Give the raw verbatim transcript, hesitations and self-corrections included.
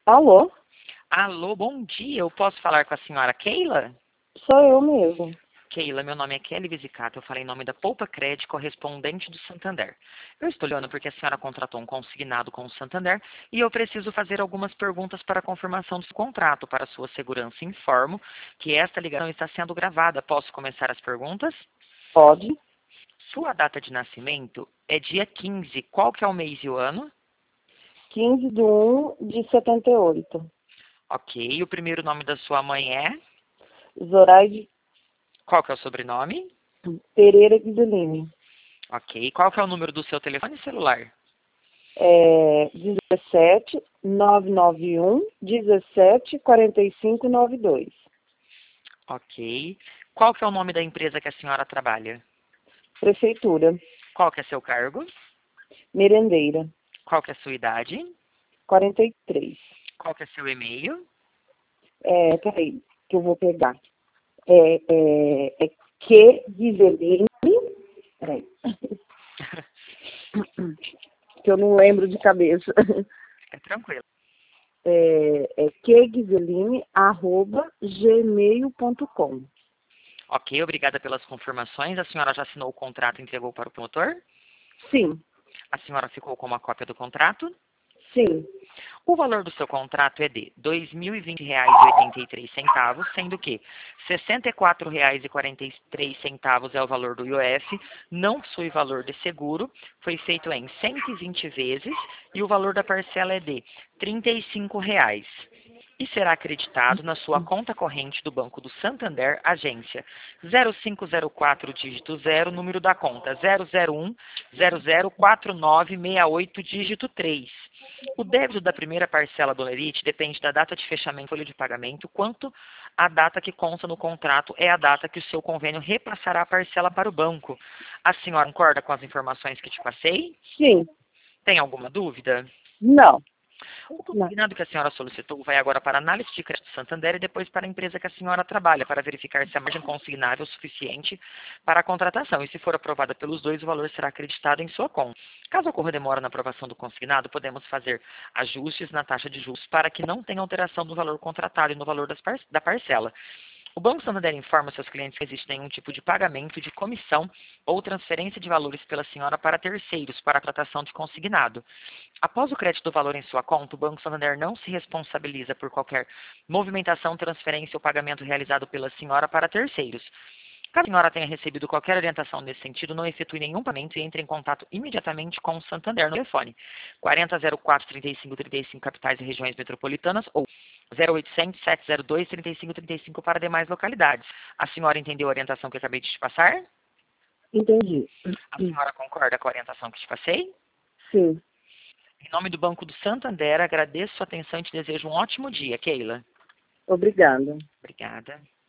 Alô? Alô, bom dia. Eu posso falar com a senhora Keila? Sou eu mesmo. Keila, meu nome é Kelly Visicato. Eu falei em nome da Poupa Crédito, correspondente do Santander. Eu estou olhando porque a senhora contratou um consignado com o Santander e eu preciso fazer algumas perguntas para a confirmação do contrato. Para sua segurança, informo que esta ligação está sendo gravada. Posso começar as perguntas? Pode? Sua data de nascimento é dia quinze. Qual que é o mês e o ano? quinze de um de setenta e oito. Ok. O primeiro nome da sua mãe é? Zoraide Qual que é o sobrenome? Pereira Guidolini. Ok. Qual que é o número do seu telefone celular? É dezessete, nove nove um, dezessete, quarenta e cinco, noventa e dois. Ok. Qual que é o nome da empresa que a senhora trabalha? Prefeitura. Qual que é seu cargo? Merendeira. Qual que é sua idade? quarenta e três. Qual que é seu e-mail? É, peraí, que eu vou pegar. É, é, é que Guizelini. Peraí. Que eu não lembro de cabeça. É tranquilo. É, é queguizeline arroba gmail ponto com. Ok, obrigada pelas confirmações. A senhora já assinou o contrato e entregou para o promotor? Sim, A senhora ficou com uma cópia do contrato? sim. O valor do seu contrato é de dois mil e vinte reais e oitenta e três centavos, sendo que sessenta e quatro reais e quarenta e três centavos é o valor do I O F, não possui valor de seguro, foi feito em cento e vinte vezes e o valor da parcela é de trinta e cinco reais. E será acreditado na sua conta corrente do Banco do Santander, agência zero cinco zero quatro, dígito zero, número da conta zero zero um zero zero quatro nove seis oito, dígito três. O débito da primeira parcela do Lerite depende da data de fechamento folha de pagamento, quanto a data que consta no contrato é a data que o seu convênio repassará a parcela para o banco. A senhora concorda com as informações que te passei? Sim. Tem alguma dúvida? Não. O Não. consignado que a senhora solicitou vai agora para a análise de crédito do Santander e depois para a empresa que a senhora trabalha, para verificar se a margem consignável é suficiente para a contratação. E se for aprovada pelos dois, o valor será acreditado em sua conta. Caso ocorra demora na aprovação do consignado, podemos fazer ajustes na taxa de juros para que não tenha alteração no valor contratado e no valor das par da parcela. O Banco Santander informa seus clientes que existe nenhum tipo de pagamento de comissão ou transferência de valores pela senhora para terceiros para a tratação de consignado. Após o crédito do valor em sua conta, o Banco Santander não se responsabiliza por qualquer movimentação, transferência ou pagamento realizado pela senhora para terceiros. Caso a senhora tenha recebido qualquer orientação nesse sentido, não efetue nenhum pagamento e entre em contato imediatamente com o Santander no telefone quarenta zero quatro, trinta e cinco, trinta e cinco capitais e regiões metropolitanas ou zero oitocentos, sete zero dois, trinta e cinco, trinta e cinco para demais localidades. A senhora entendeu a orientação que eu acabei de te passar? Entendi. A senhora concorda com a orientação que te passei? Sim. Em nome do Banco do Santander, agradeço sua atenção e te desejo um ótimo dia, Keila. Obrigada. Obrigada.